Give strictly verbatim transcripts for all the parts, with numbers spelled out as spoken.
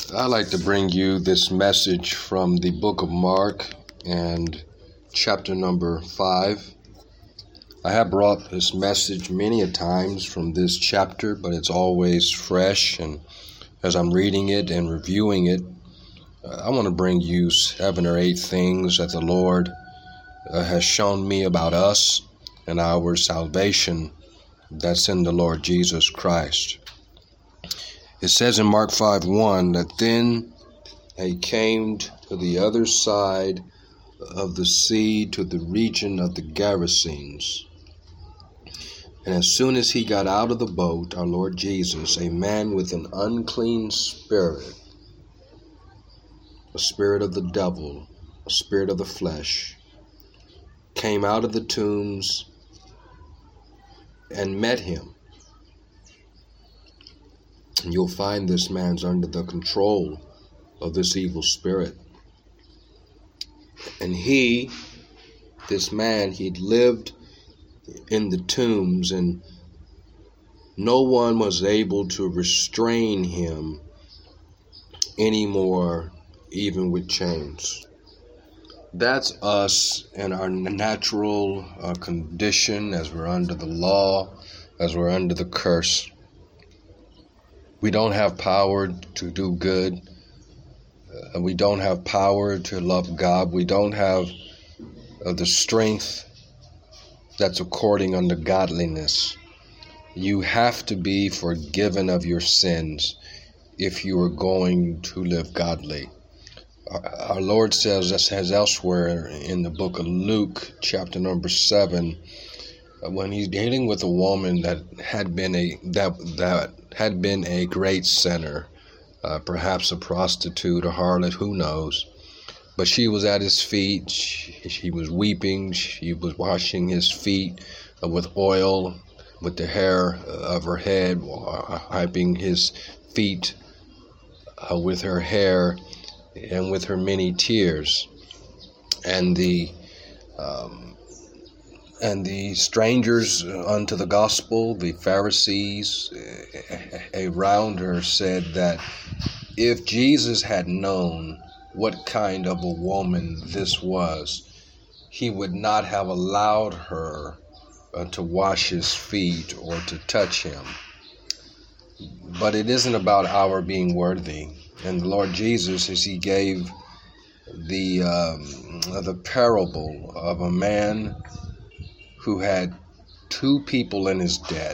I'd like to bring you this message from the book of Mark and chapter number five. I have brought this message many a times from this chapter, but it's always fresh, and as I'm reading it and reviewing it, I want to bring you seven or eight things that the Lord uh, has shown me about us and our salvation that's in the Lord Jesus Christ. It says in Mark five one that then he came to the other side of the sea to the region of the Gerasenes. And as soon as he got out of the boat, our Lord Jesus, a man with an unclean spirit, a spirit of the devil, a spirit of the flesh, came out of the tombs and met him. And you'll find this man's under the control of this evil spirit. And he, this man, he'd lived in the tombs, and no one was able to restrain him anymore, even with chains. That's us in our natural uh, condition as we're under the law, as we're under the curse. We don't have power to do good. Uh, we don't have power to love God. We don't have uh, the strength that's according unto godliness. You have to be forgiven of your sins if you are going to live godly. Our, our Lord says, as has elsewhere in the book of Luke, chapter number seven, when he's dealing with a woman that had been a that that had been a great sinner, uh, perhaps a prostitute, a harlot, who knows? But she was at his feet. She, she was weeping. She was washing his feet uh, with oil, with the hair of her head, wiping his feet uh, with her hair and with her many tears. And the um, And the strangers unto the gospel, the Pharisees around her, said that if Jesus had known what kind of a woman this was, he would not have allowed her uh, to wash his feet or to touch him. But it isn't about our being worthy. And the Lord Jesus, as he gave the um, the parable of a man who had two people in his debt,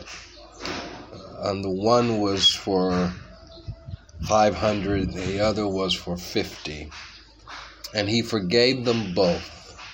and the one was for five hundred, the other was for fifty, and he forgave them both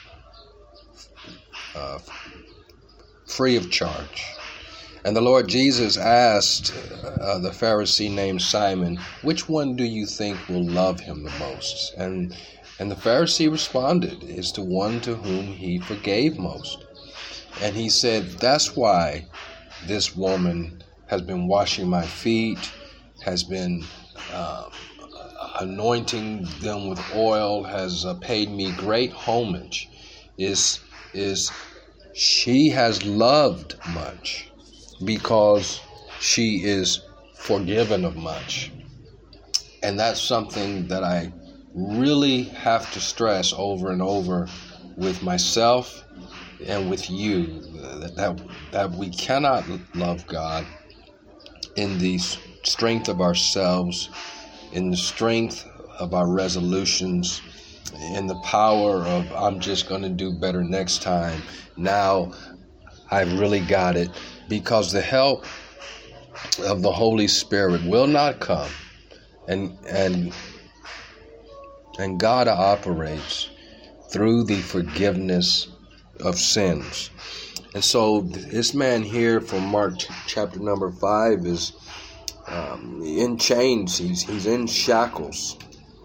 uh, free of charge. And the Lord Jesus asked uh, the Pharisee named Simon, which one do you think will love him the most? And and the Pharisee responded, it's the one to whom he forgave most. And he said, that's why this woman has been washing my feet, has been uh, anointing them with oil, has uh, paid me great homage, is, is she has loved much because she is forgiven of much. And that's something that I really have to stress over and over with myself and with you, that, that we cannot love God in the strength of ourselves, in the strength of our resolutions, in the power of I'm just going to do better next time. Now I've really got it, because the help of the Holy Spirit will not come, and and and God operates through the forgiveness of sins. And so this man here from Mark chapter number five is um, in chains. He's he's in shackles.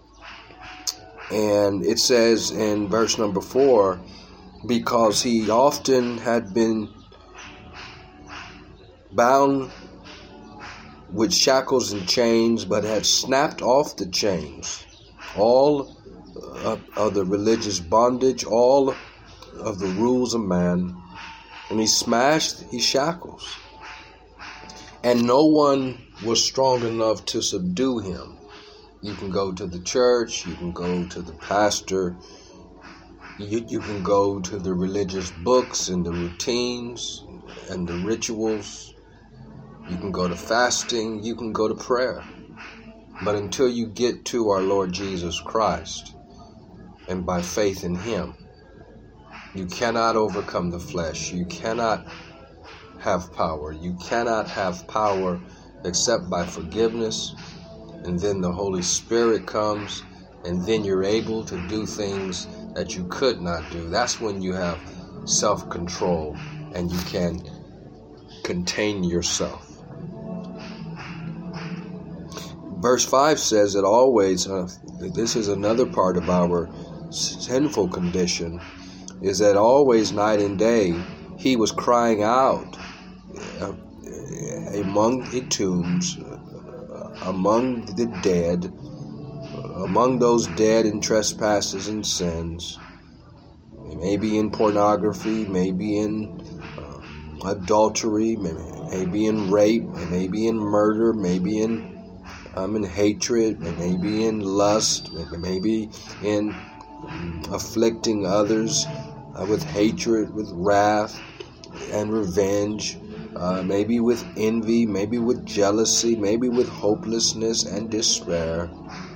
And it says in verse number four, because he often had been bound with shackles and chains, but had snapped off the chains, all of, of the religious bondage, all of the rules of man, and he smashed his shackles. And no one was strong enough to subdue him. You can go to the church, you can go to the pastor, you, you can go to the religious books and the routines and the rituals. You can go to fasting, you can go to prayer. But until you get to our Lord Jesus Christ, and by faith in Him, you cannot overcome the flesh. You cannot have power. You cannot have power except by forgiveness. And then the Holy Spirit comes, and then you're able to do things that you could not do. That's when you have self-control and you can contain yourself. Verse five says that always, uh, this is another part of our sinful condition, is that always night and day He was crying out uh, among the tombs, uh, among the dead, uh, among those dead in trespasses and sins, maybe in pornography, maybe in uh, adultery, maybe, maybe in rape, maybe in murder, maybe in Um, in hatred, maybe in lust, maybe in afflicting others uh, with hatred, with wrath and revenge, uh, maybe with envy, maybe with jealousy, maybe with hopelessness and despair.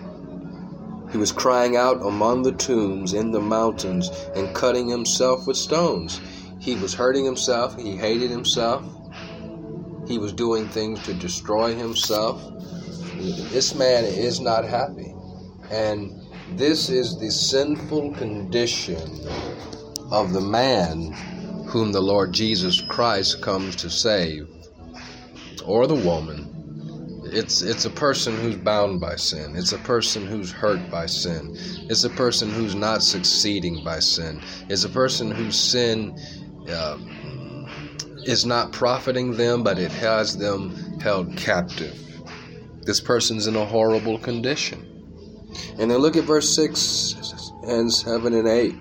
He was crying out among the tombs in the mountains and cutting himself with stones. He was hurting himself. He hated himself. He was doing things to destroy himself. This man is not happy. And this is the sinful condition of the man whom the Lord Jesus Christ comes to save, or the woman. It's it's a person who's bound by sin. It's a person who's hurt by sin. It's a person who's not succeeding by sin. It's a person whose sin uh, is not profiting them, but it has them held captive. This person's in a horrible condition. And then look at verse six and seven and eight.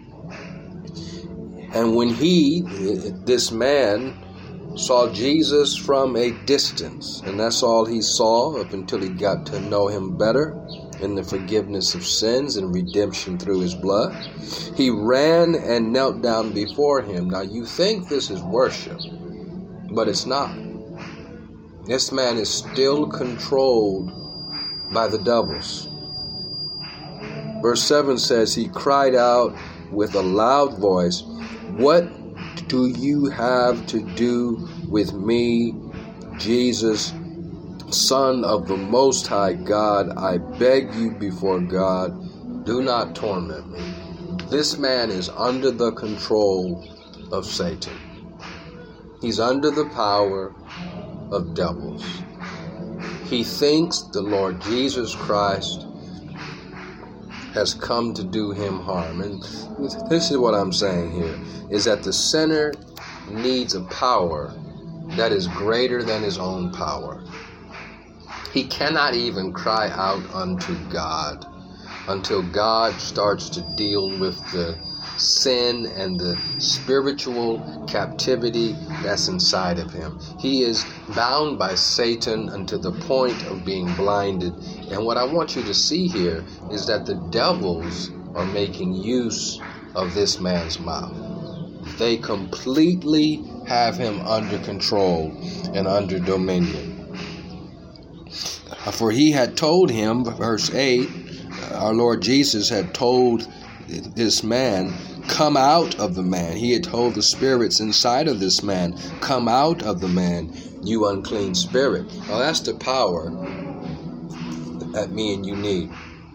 And when he, this man, saw Jesus from a distance, and that's all he saw up until he got to know him better in the forgiveness of sins and redemption through his blood, he ran and knelt down before him. Now you think this is worship, but it's not. This man is still controlled by the devils. Verse seven says, he cried out with a loud voice, "What do you have to do with me, Jesus, Son of the Most High God? I beg you before God, do not torment me." This man is under the control of Satan. He's under the power of devils. He thinks the Lord Jesus Christ has come to do him harm. And this is what I'm saying here, is that the sinner needs a power that is greater than his own power. He cannot even cry out unto God until God starts to deal with the sin and the spiritual captivity that's inside of him. He is bound by Satan unto the point of being blinded. And what I want you to see here is that the devils are making use of this man's mouth. They completely have him under control and under dominion. For he had told him, verse eight, our Lord Jesus had told this man, "Come out of the man." He had told the spirits inside of this man, "Come out of the man, you unclean spirit." Now that's the power that me and you need.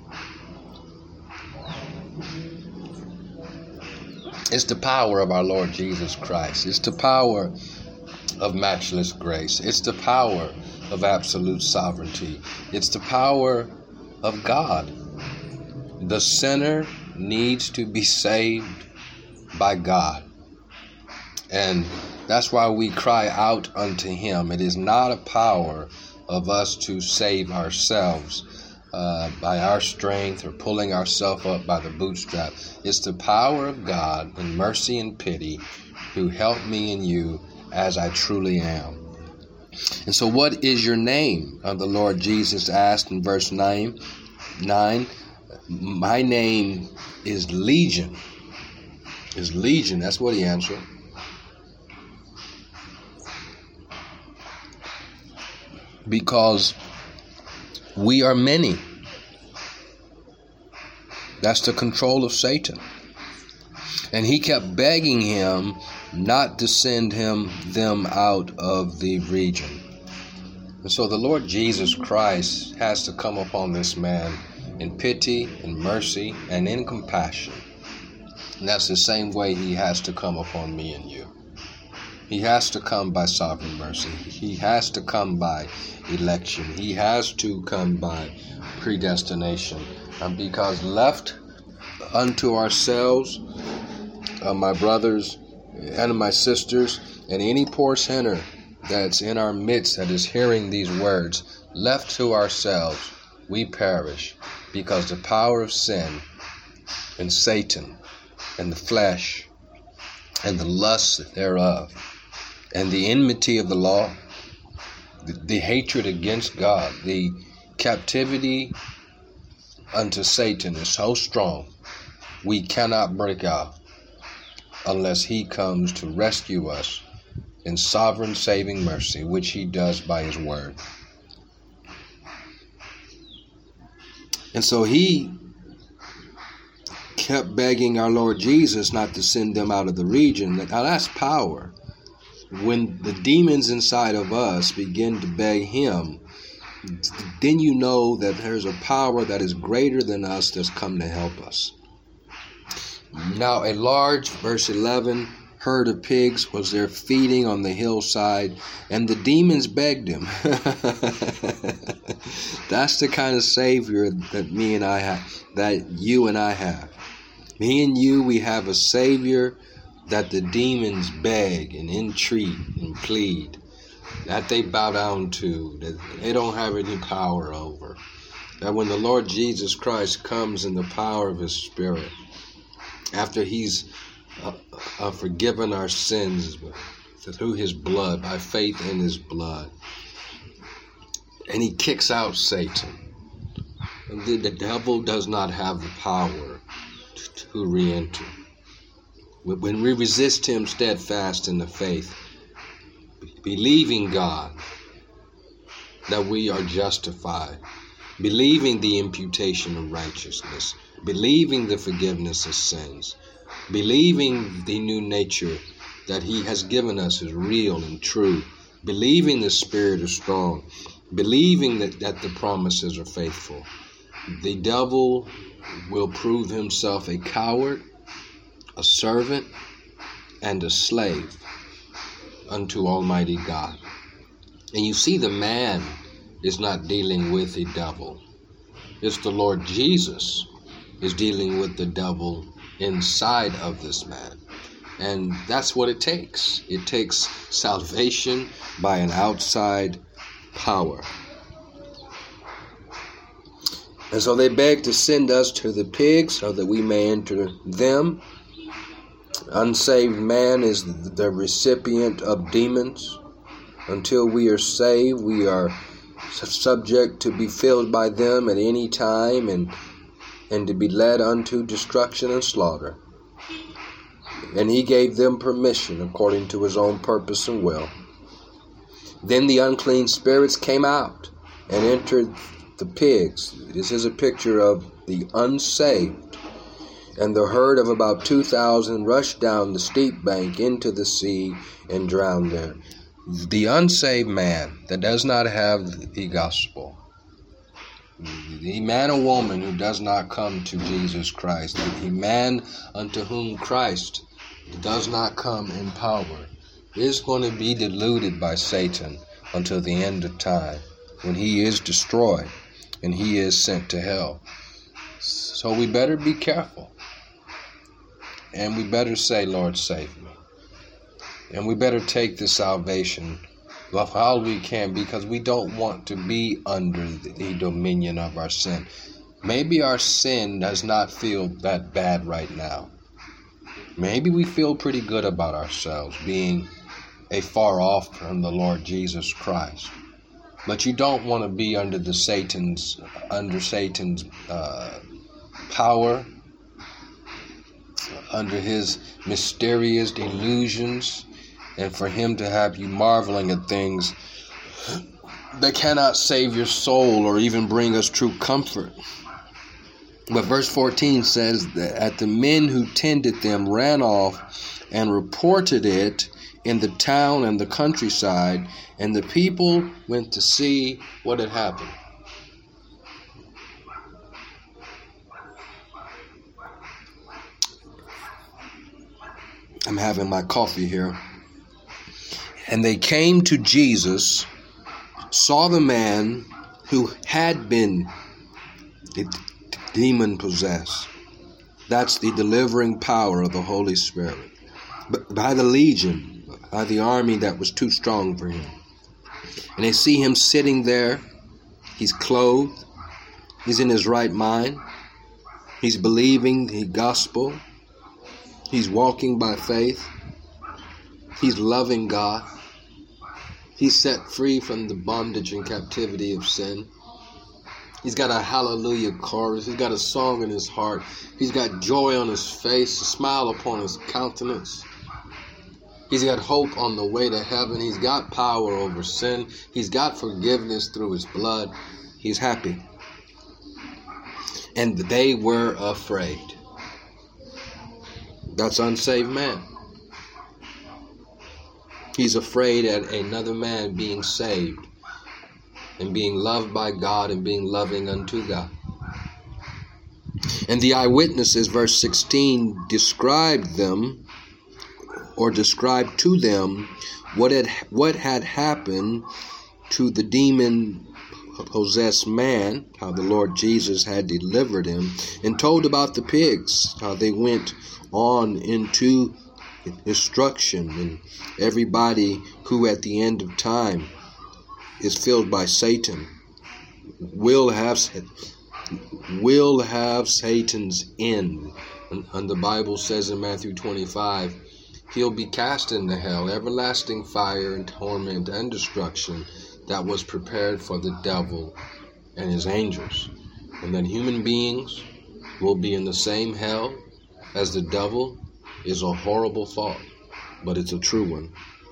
It's the power of our Lord Jesus Christ. It's the power of matchless grace. It's the power of absolute sovereignty. It's the power of God. The sinner needs to be saved by God. And that's why we cry out unto him. It is not a power of us to save ourselves uh, by our strength or pulling ourselves up by the bootstrap. It's the power of God in mercy and pity who help me and you as I truly am. And so what is your name? Uh, the Lord Jesus asked in verse nine. nine, my name is Legion. Is Legion. That's what he answered. Because we are many. That's the control of Satan. And he kept begging him not to send him them out of the region. And so the Lord Jesus Christ has to come upon this man in pity, in mercy, and in compassion. And that's the same way he has to come upon me and you. He has to come by sovereign mercy. He has to come by election. He has to come by predestination. And because left unto ourselves, uh, my brothers and my sisters, and any poor sinner that's in our midst that is hearing these words, left to ourselves, we perish, because the power of sin and Satan and the flesh and the lust thereof and the enmity of the law, the, the hatred against God, the captivity unto Satan is so strong, we cannot break out unless he comes to rescue us in sovereign saving mercy, which he does by his word. And so he kept begging our Lord Jesus not to send them out of the region. Now that's power. When the demons inside of us begin to beg him, then you know that there's a power that is greater than us that's come to help us. Now a large, verse eleven, herd of pigs was there feeding on the hillside, and the demons begged him. That's the kind of Savior that me and I have, that you and I have. Me and you, we have a Savior that the demons beg and entreat and plead, that they bow down to, that they don't have any power over. That when the Lord Jesus Christ comes in the power of his Spirit, after he's uh, uh, forgiven our sins through his blood, by faith in his blood, and he kicks out Satan, the, the devil does not have the power to, to re-enter. When we resist him steadfast in the faith, believing God that we are justified, believing the imputation of righteousness, believing the forgiveness of sins, believing the new nature that he has given us is real and true, believing the Spirit is strong, believing that, that the promises are faithful, the devil will prove himself a coward, a servant, and a slave unto Almighty God. And you see, the man is not dealing with the devil. It's the Lord Jesus is dealing with the devil inside of this man. And that's what it takes. It takes salvation by an outside power. And so they beg to send us to the pigs so that we may enter them. Unsaved man is the recipient of demons. Until we are saved, we are subject to be filled by them at any time and and to be led unto destruction and slaughter. And he gave them permission according to his own purpose and will. Then the unclean spirits came out and entered the pigs. This is a picture of the unsaved. And the herd of about two thousand rushed down the steep bank into the sea and drowned there. The unsaved man that does not have the gospel, the man or woman who does not come to Jesus Christ, the man unto whom Christ does not come in power, is going to be deluded by Satan until the end of time, when he is destroyed and he is sent to hell. So we better be careful. And we better say, Lord, save me. And we better take the salvation of all we can, because we don't want to be under the dominion of our sin. Maybe our sin does not feel that bad right now. Maybe we feel pretty good about ourselves being a far off from the Lord Jesus Christ. But you don't want to be under the Satan's under Satan's uh, power, under his mysterious delusions, and for him to have you marveling at things that cannot save your soul or even bring us true comfort. But verse fourteen says that the men who tended them ran off and reported it in the town and the countryside, and the people went to see what had happened. I'm having my coffee here. And they came to Jesus, saw the man who had been demon possessed. That's the delivering power of the Holy Spirit. But by the legion, by the army that was too strong for him. And they see him sitting there. He's clothed. He's in his right mind. He's believing the gospel. He's walking by faith. He's loving God. He's set free from the bondage and captivity of sin. He's got a hallelujah chorus. He's got a song in his heart. He's got joy on his face, a smile upon his countenance. He's got hope on the way to heaven. He's got power over sin. He's got forgiveness through his blood. He's happy. And they were afraid. That's unsaved man. He's afraid at another man being saved and being loved by God and being loving unto God. And the eyewitnesses, verse sixteen, described them or described to them what had what had happened to the demon-possessed man, how the Lord Jesus had delivered him, and told about the pigs, how they went on into destruction, and everybody who at the end of time is filled by Satan will have will have Satan's end. And, and the Bible says in Matthew twenty-five, he'll be cast into hell, everlasting fire and torment and destruction that was prepared for the devil and his angels. And then human beings will be in the same hell as the devil is a horrible thought, but it's a true one.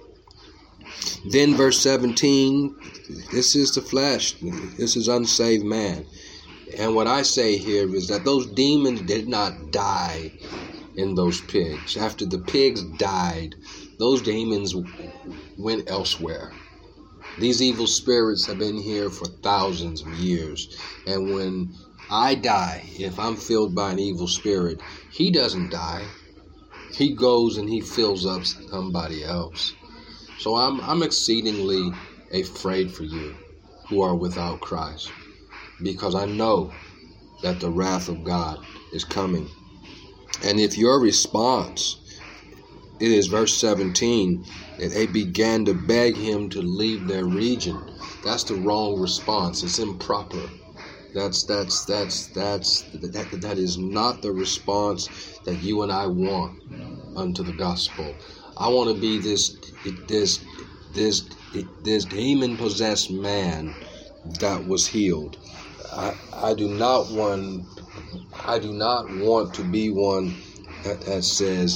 Then verse seventeen, this is the flesh. This is unsaved man. And what I say here is that those demons did not die in those pigs. After the pigs died, those demons went elsewhere. These evil spirits have been here for thousands of years. And when I die, if I'm filled by an evil spirit, he doesn't die. He goes and he fills up somebody else. So I'm I'm exceedingly afraid for you who are without Christ, because I know that the wrath of God is coming. And if your response, it is verse seventeen, that they began to beg him to leave their region, that's the wrong response. It's improper. That's that's that's that's that that is not the response that you and I want unto the gospel. I want to be this this this this demon possessed man that was healed. I I do not want I do not want to be one that, that says,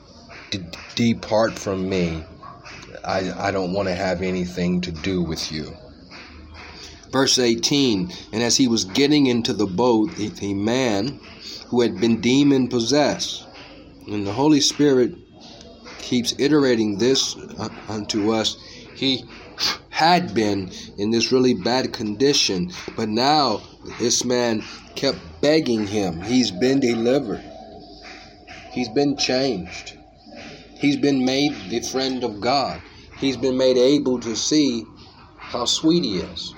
depart from me. I I don't want to have anything to do with you. Verse eighteen, and as he was getting into the boat, a man who had been demon-possessed, and the Holy Spirit keeps iterating this unto us, he had been in this really bad condition, but now this man kept begging him. He's been delivered. He's been changed. He's been made the friend of God. He's been made able to see how sweet he is.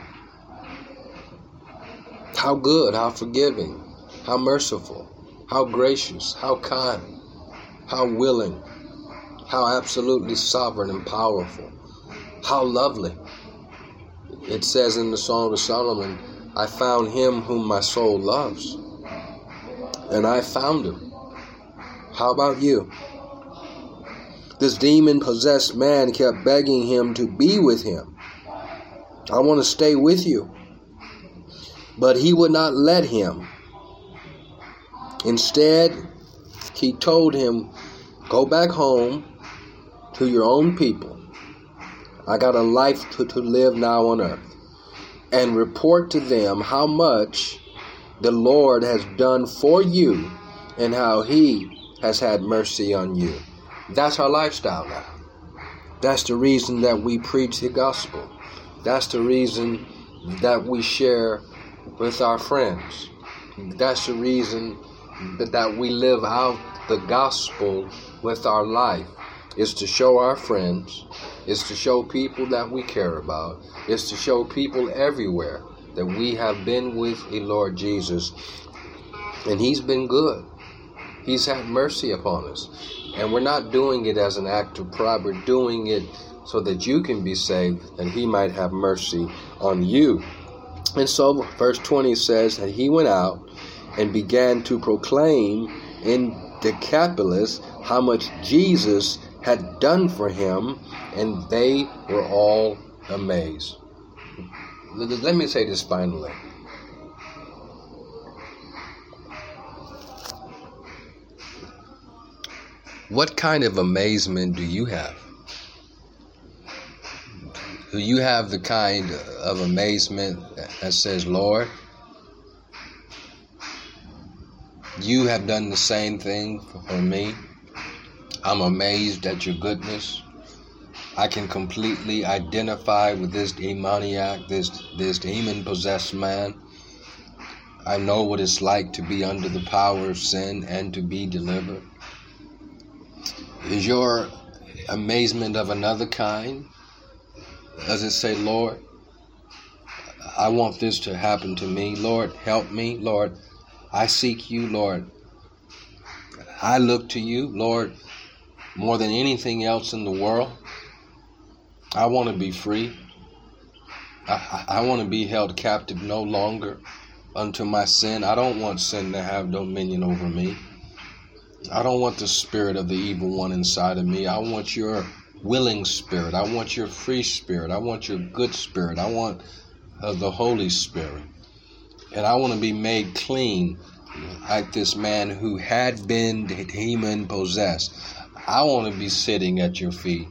How good, how forgiving, how merciful, how gracious, how kind, how willing, how absolutely sovereign and powerful, how lovely. It says in the Song of Solomon, I found him whom my soul loves, and I found him. How about you? This demon-possessed man kept begging him to be with him. I want to stay with you. But he would not let him. Instead, he told him, go back home to your own people. I got a life to, to live now on earth. And report to them how much the Lord has done for you and how he has had mercy on you. That's our lifestyle now. That's the reason that we preach the gospel. That's the reason that we share with our friends. That's the reason that, that we live out the gospel with our life. Is to show our friends, is to show people that we care about, is to show people everywhere that we have been with the Lord Jesus. And he's been good. He's had mercy upon us. And we're not doing it as an act of pride. We're doing it so that you can be saved and he might have mercy on you. And so verse twenty says that he went out and began to proclaim in Decapolis how much Jesus had done for him, and they were all amazed. Let me say this finally. What kind of amazement do you have? Do you have the kind of amazement that says, Lord, you have done the same thing for me? I'm amazed at your goodness. I can completely identify with this demoniac, this this demon-possessed man. I know what it's like to be under the power of sin and to be delivered. Is your amazement of another kind? Does it say, Lord, I want this to happen to me. Lord, help me. Lord, I seek you. Lord, I look to you. Lord, more than anything else in the world, I want to be free. I, I, I want to be held captive no longer unto my sin. I don't want sin to have dominion over me. I don't want the spirit of the evil one inside of me. I want your willing spirit. I want your free spirit. I want your good spirit. I want uh, the Holy Spirit. And I want to be made clean like this man who had been demon possessed. I want to be sitting at your feet.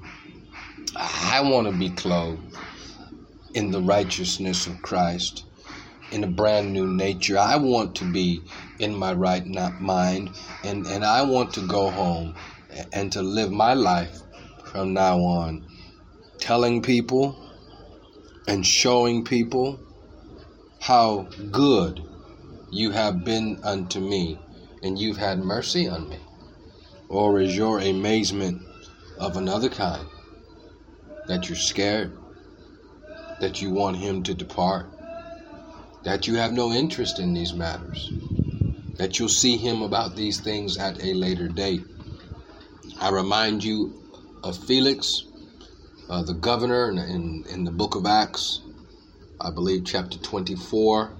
I want to be clothed in the righteousness of Christ, in a brand new nature. I want to be in my right mind, and, and I want to go home and to live my life from now on, telling people and showing people how good you have been unto me, and you've had mercy on me. Or is your amazement of another kind? That you're scared? That you want him to depart? That you have no interest in these matters? That you'll see him about these things at a later date? I remind you of Felix, uh, the governor in, in, in the book of Acts, I believe chapter twenty-four,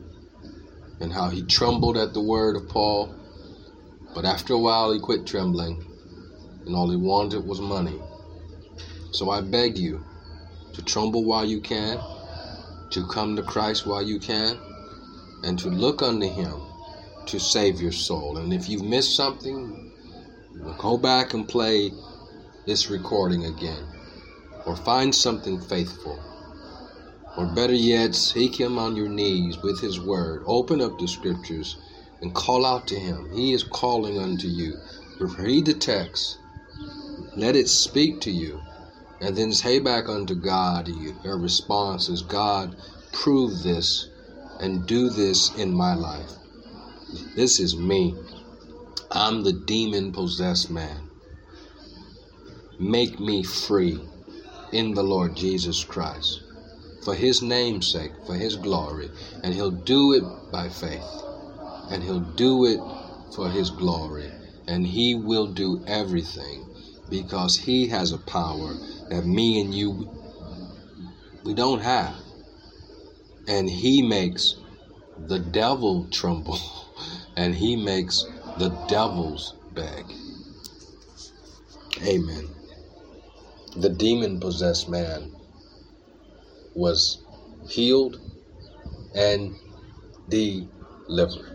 and how he trembled at the word of Paul. But after a while, he quit trembling, and all he wanted was money. So I beg you to tremble while you can, to come to Christ while you can, and to look unto him to save your soul. And if you've missed something, go back and play this recording again, or find something faithful. Or better yet, seek him on your knees with his word. Open up the scriptures and call out to him. He is calling unto you. Read the text. Let it speak to you. And then say back unto God. Your response is, God, prove this and do this in my life. This is me. I'm the demon-possessed man. Make me free in the Lord Jesus Christ, for his name's sake, for his glory. And he'll do it by faith. And he'll do it for his glory. And he will do everything because he has a power that me and you, we don't have. And he makes the devil tremble. And he makes the devils beg. Amen. The demon-possessed man was healed and delivered.